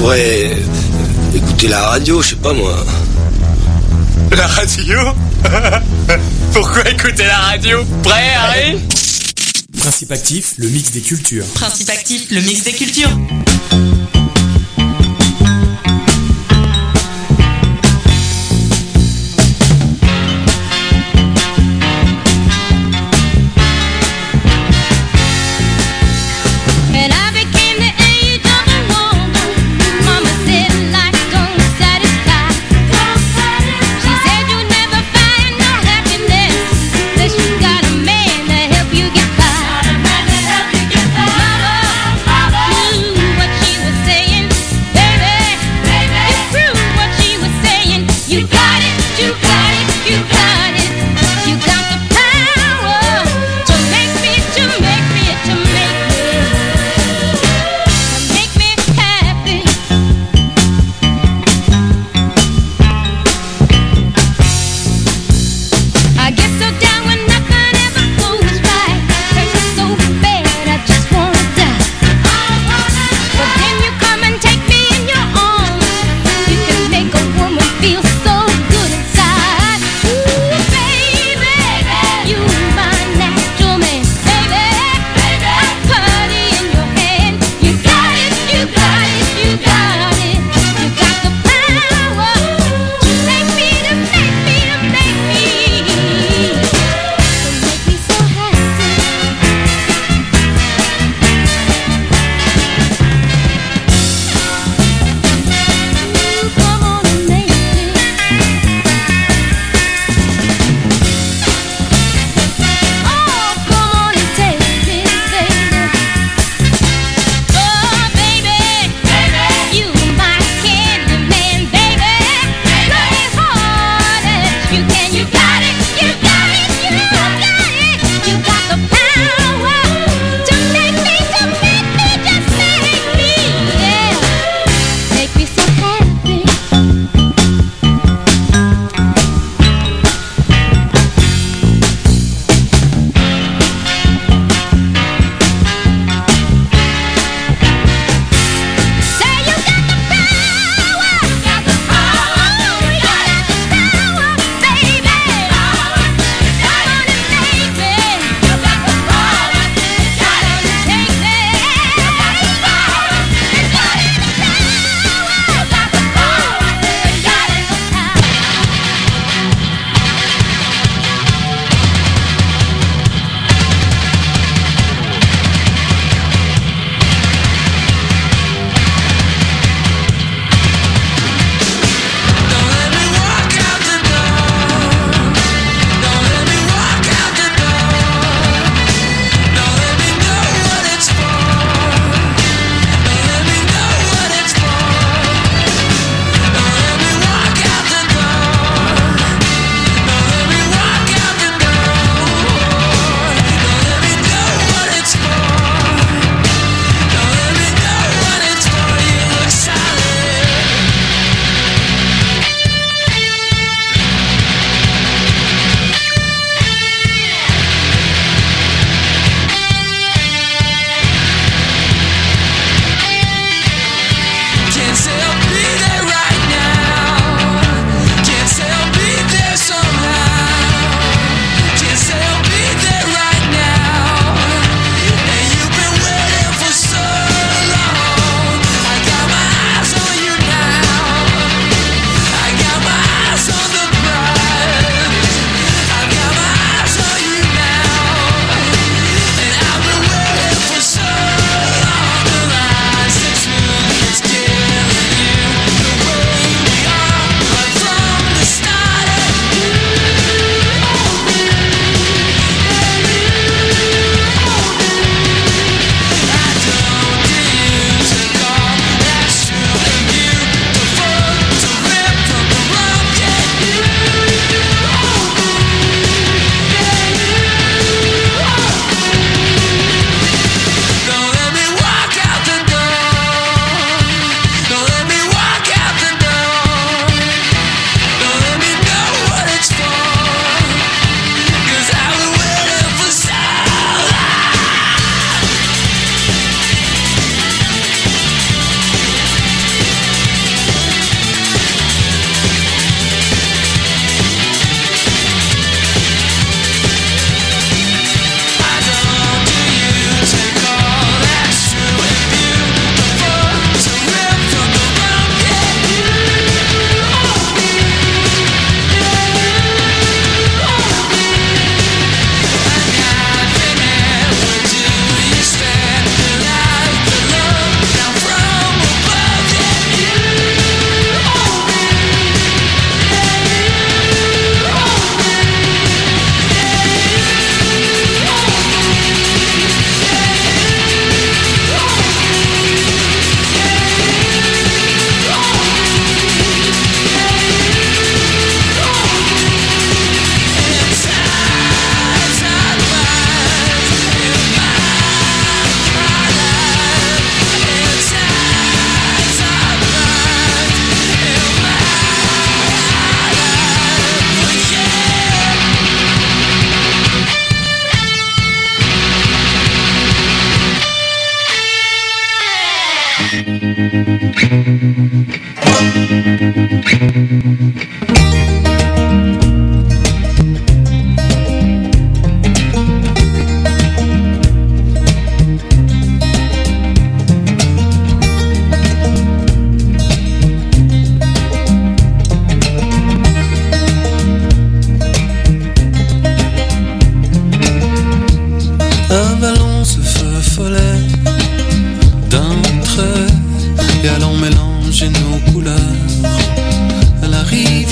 pourrait écouter la radio, je sais pas moi. La radio? Pourquoi écouter la radio? Prêt, Harry? Principe actif, le mix des cultures. Principe actif, le mix des cultures. What she was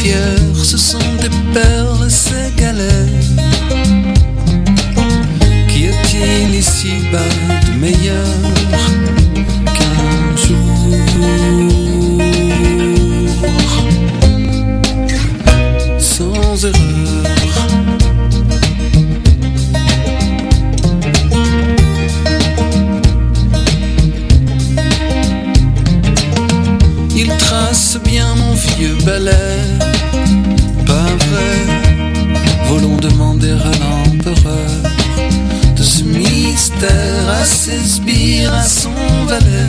fiers, ce sont des perles, ces galets. Qu'y a-t-il ici-bas de meilleur qu'un jour sans erreur? Il trace bien mon vieux balai, pas vrai, volons demander à l'empereur de ce mystère à ses sbires, à son valet.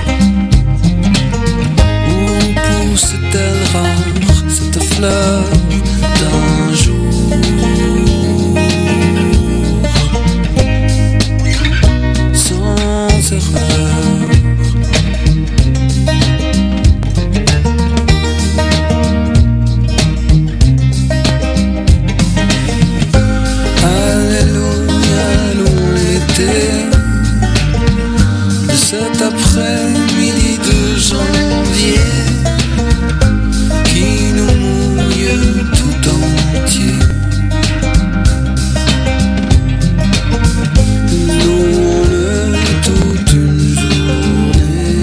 Où pousse-t-elle rare cette fleur d'un jour sans erreur? De cet après-midi de janvier qui nous mouille tout entier. Louons-le toute une journée.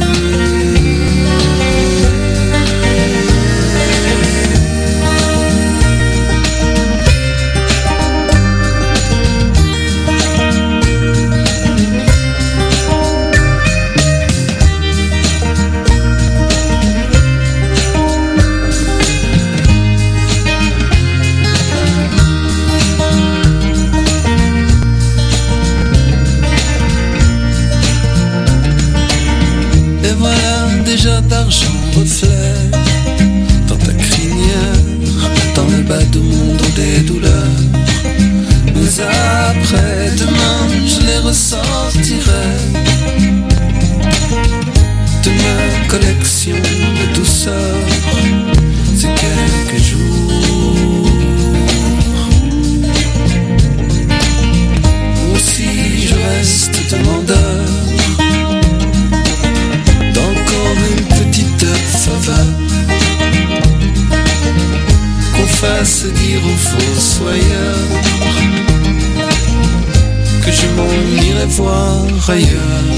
Et voilà déjà d'argent reflet dans ta crinière, dans le bas de mon dos des douleurs. Mais après demain je les ressortirai de ma collection de douceur. C'est quelques jours. Aussi je reste demandeur d'encore une petite faveur, qu'on fasse dire aux fossoyeurs que je m'en irai voir ailleurs.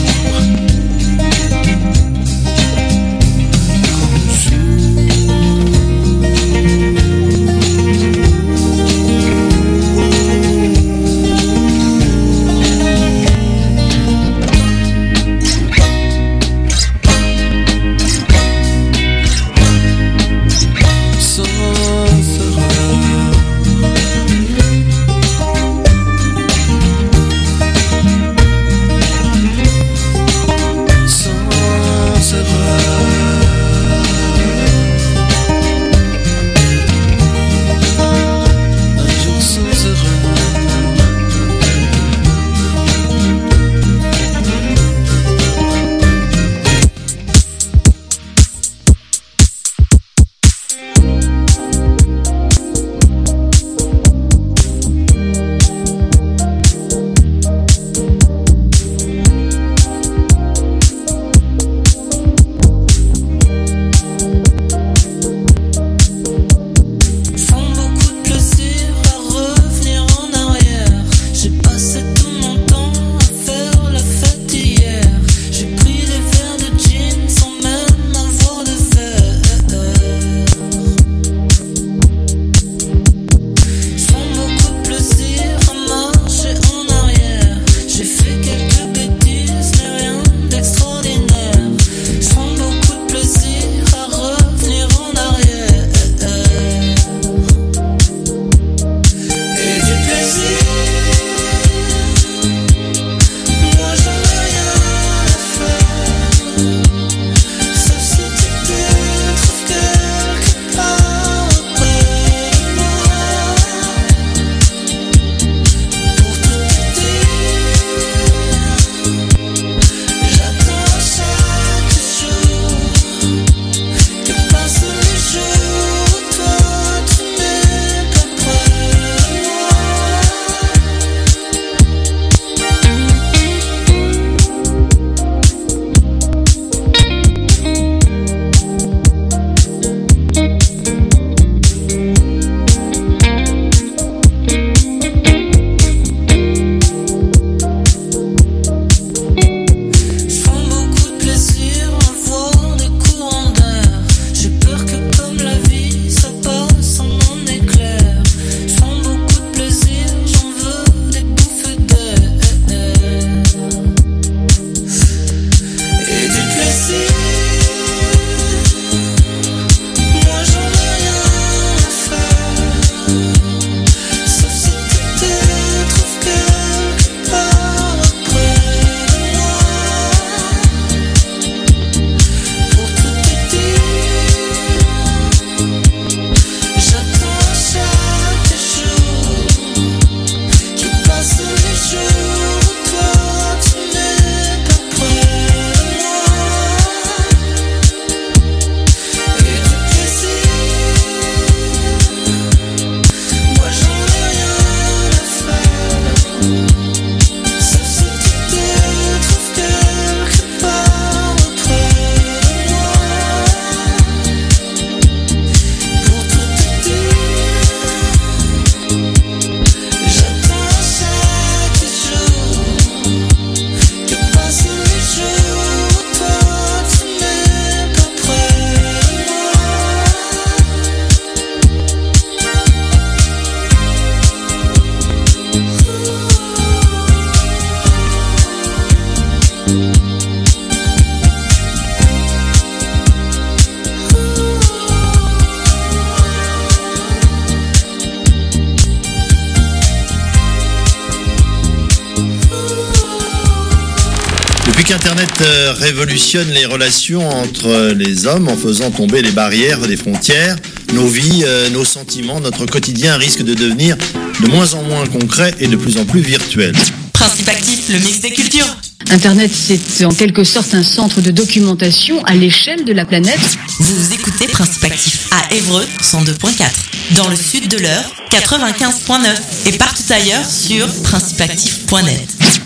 qu'Internet révolutionne les relations entre les hommes en faisant tomber les barrières des frontières. Nos vies, nos sentiments, notre quotidien risque de devenir de moins en moins concret et de plus en plus virtuel. Principe actif, le mix des cultures. Internet, c'est en quelque sorte un centre de documentation à l'échelle de la planète. Vous écoutez Principe actif à Évreux 102.4, dans le sud de l'Eure 95.9 et partout ailleurs sur principeactif.net.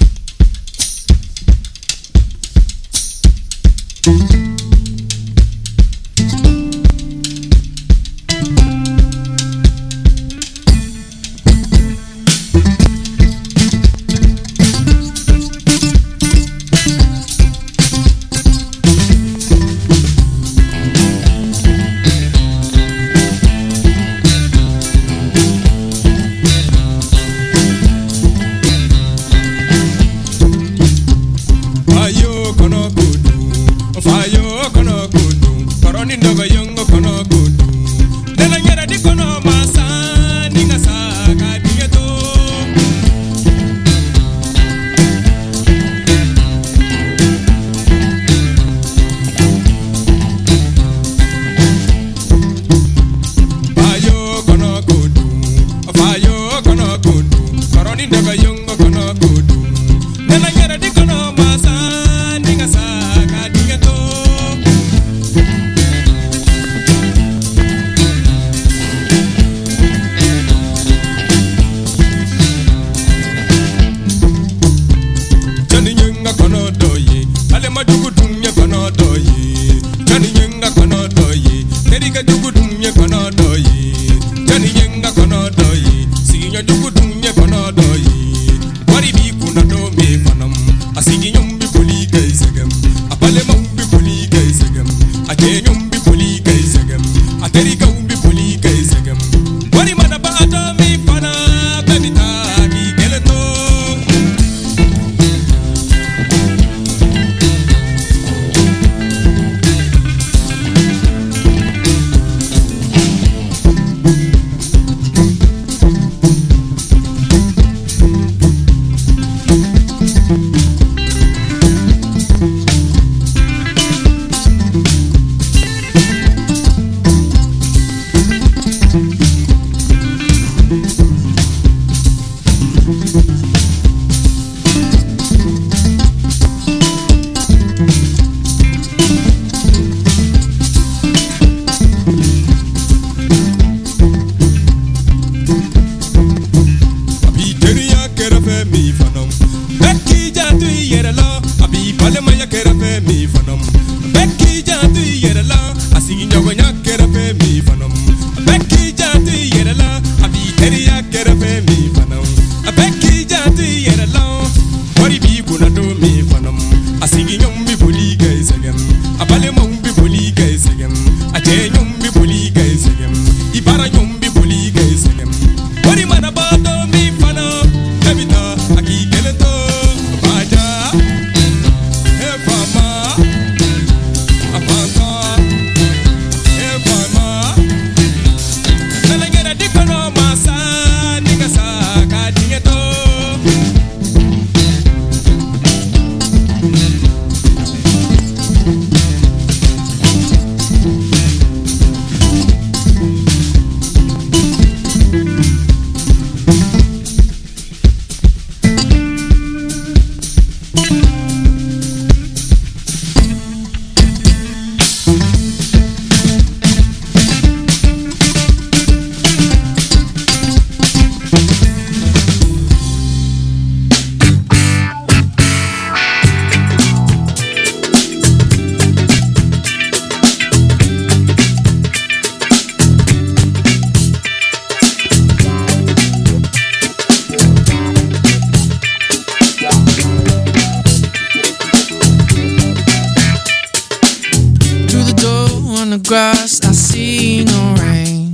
Grass, I see no rain.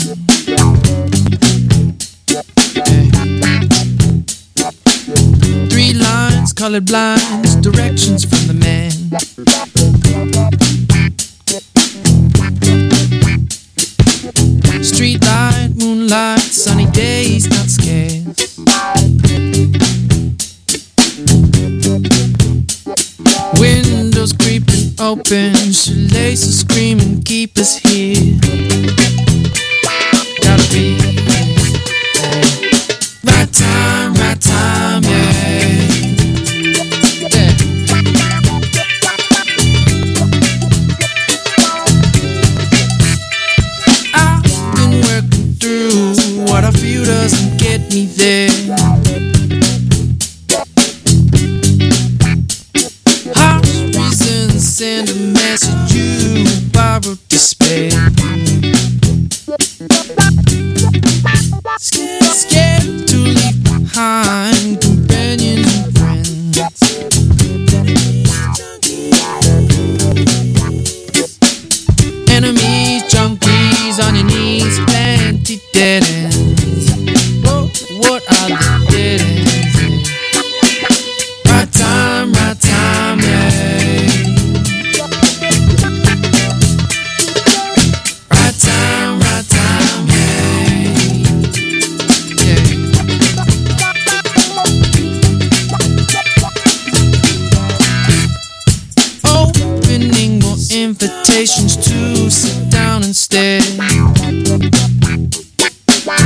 Three lines, colored blinds, directions from the man. Street light, moonlight, sunny days, not scarce. Wind open, shoelace will scream and keep us here. Gotta be right time, yeah. I've been working through what I feel doesn't get me there. Send a message you borrowed despair. Scared to leave behind companions and friends. Enemies, junkies on your knees, plenty dead ends. Oh, what are the dead ends? Right time, yeah. Invitations to sit down instead.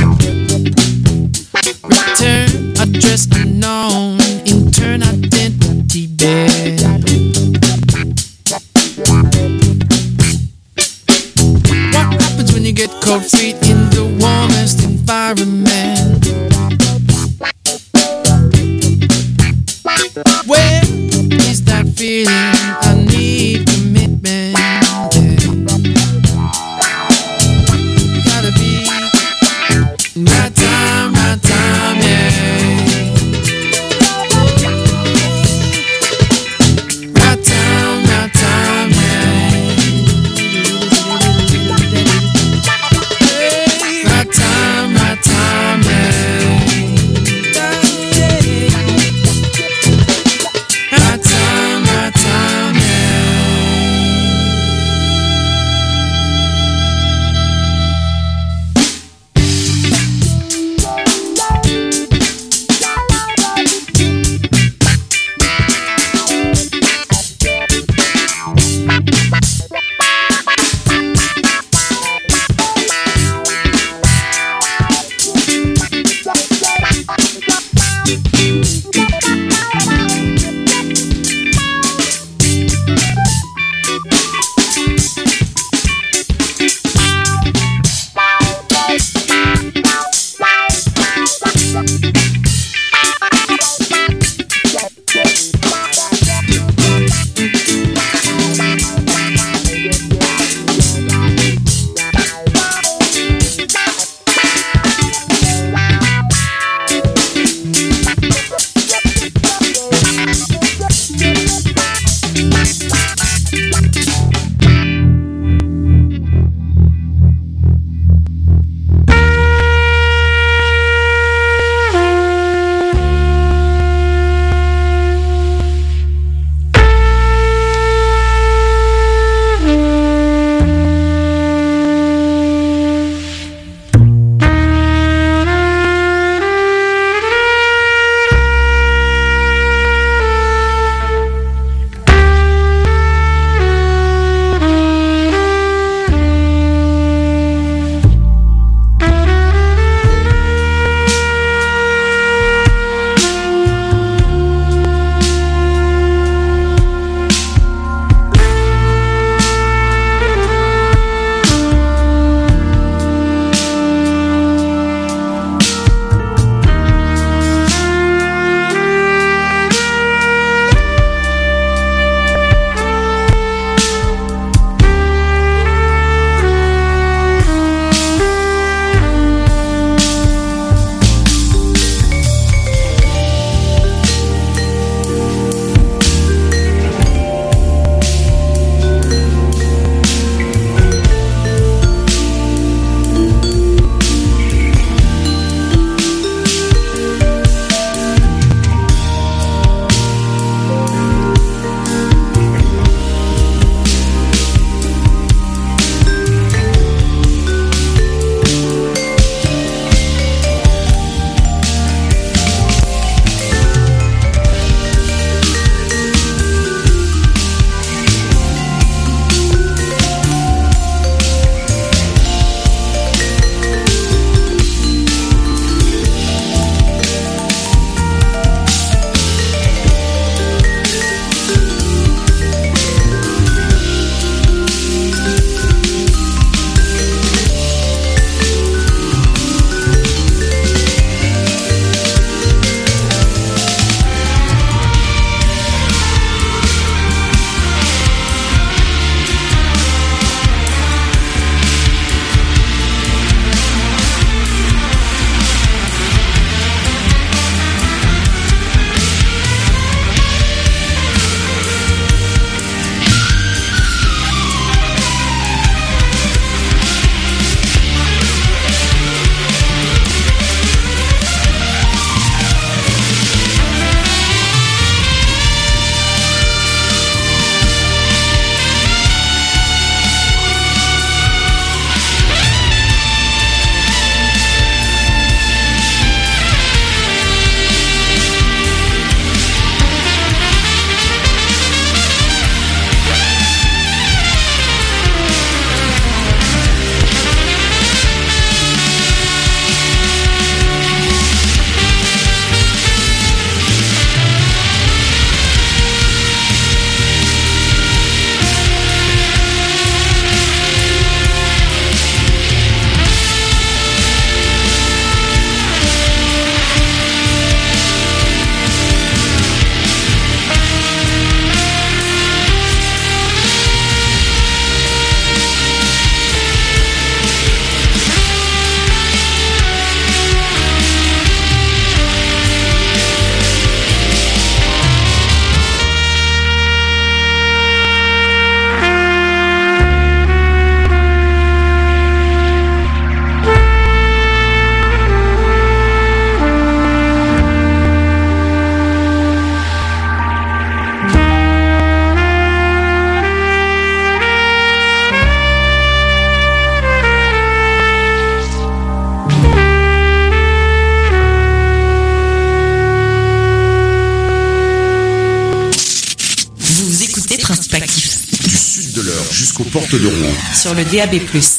jusqu'aux portes de Rouen. Sur le DAB+.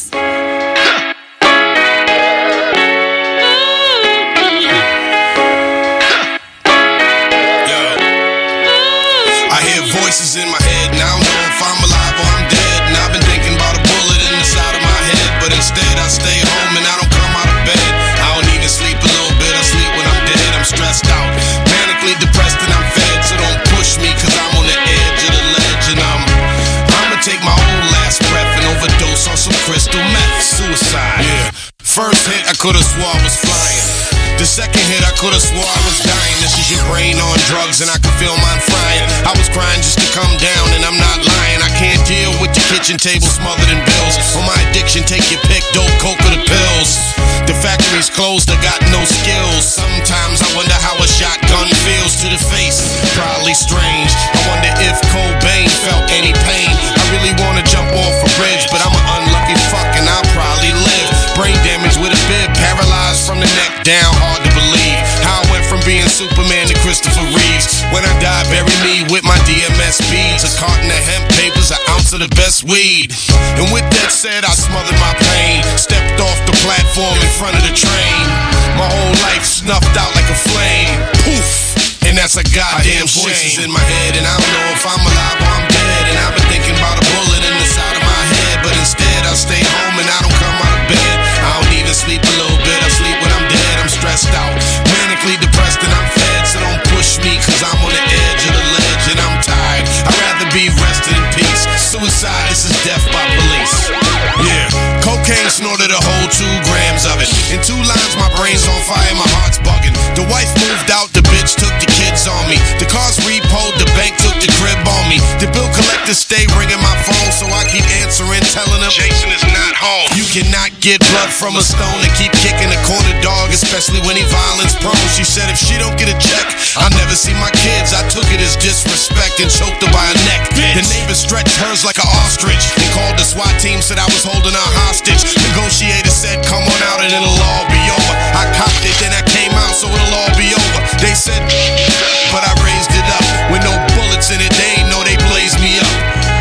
Voices in my head, now I don't know if I'm alive or I'm dead. And I've been thinking about a bullet in the side of my head, but instead I stay home and I don't come out of bed. I don't even sleep a little bit, I sleep when I'm dead. I'm stressed out, manically depressed and I'm fed. So don't push me cause I'm on the edge of the ledge. And I'ma take my own last breath and overdose on some crystal meth. Suicide, yeah. First hit I could've swore I was flying. The second hit, I could've swore I was dying. This is your brain on drugs and I can feel mine frying. I was crying just to come down and I'm not lying. I can't deal with your kitchen table smothered in bills. On my addiction, take your pick, dope, coke, or the pills. The factory's closed, I got no skills. Sometimes I wonder how a shotgun feels to the face. Probably strange. I wonder if Cobain felt any pain. I really wanna jump off a bridge, but I'm an unlucky fuck and I'll probably live. Brain damage with a bib, paralyzed from the neck down. Hard to believe how I went from being Superman to Christopher Reeves. When I die, bury me with my DMS beads, a carton of hemp papers, an ounce of the best weed. And with that said, I smothered my pain, stepped off the platform in front of the train. My whole life snuffed out like a flame. Poof! And that's a goddamn shame. Voices in my head, and I don't know if I'm alive or I'm dead. And I've been thinking about a bullet in the side of my head, but instead I stay home and I don't come out of bed. I don't even sleep a little bit, I sleep when I'm dead. I'm stressed out, manically depressed and I'm fed. So don't push me cause I'm on the edge of the ledge and I'm tired. I'd rather be rested in peace. Suicide, this is death by police. Yeah, cocaine snorted a whole 2 grams of it. In 2 lines my brain's on fire, my heart's bugging. The wife moved out, the bitch took the kids on me. The car's repoed, the bank took the crib on me. The bill collector stay ringing my phone, so I keep answering, telling him Jason is not home. You cannot get blood from a stone and keep kicking the corner dog, especially when he violence prone. She said if she don't get a check, I'll never see my kids. I took it as disrespect and choked her by her neck. The neighbor stretched hers like an ostrich and called the SWAT team, said I was holding her hostage. Negotiator said come on out and it'll all be over. I copped it, then I came out, so it'll all be over. They said, but I raised it up. With no bullets in it, they ain't know they blazed me up.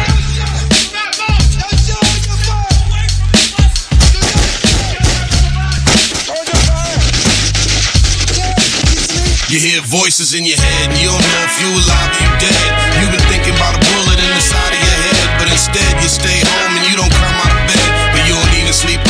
You hear voices in your head, and you don't know if you alive or you dead. You've been thinking about a bullet in the side of your head, but instead you stay home and you don't come out of bed. But you don't even sleep